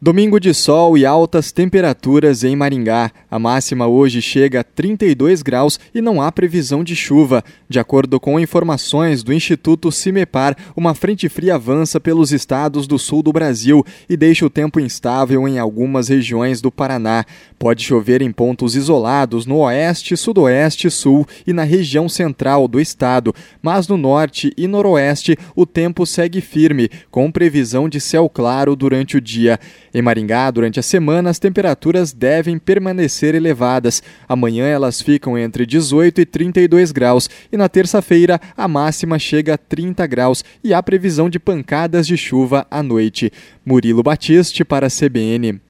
Domingo de sol e altas temperaturas em Maringá. A máxima hoje chega a 32 graus e não há previsão de chuva. De acordo com informações do Instituto CIMEPAR, uma frente fria avança pelos estados do sul do Brasil e deixa o tempo instável em algumas regiões do Paraná. Pode chover em pontos isolados no oeste, sudoeste, sul e na região central do estado, mas no norte e noroeste o tempo segue firme, com previsão de céu claro durante o dia. Em Maringá, durante a semana, as temperaturas devem permanecer elevadas. Amanhã elas ficam entre 18 e 32 graus e na terça-feira a máxima chega a 30 graus e há previsão de pancadas de chuva à noite. Murilo Batiste para a CBN.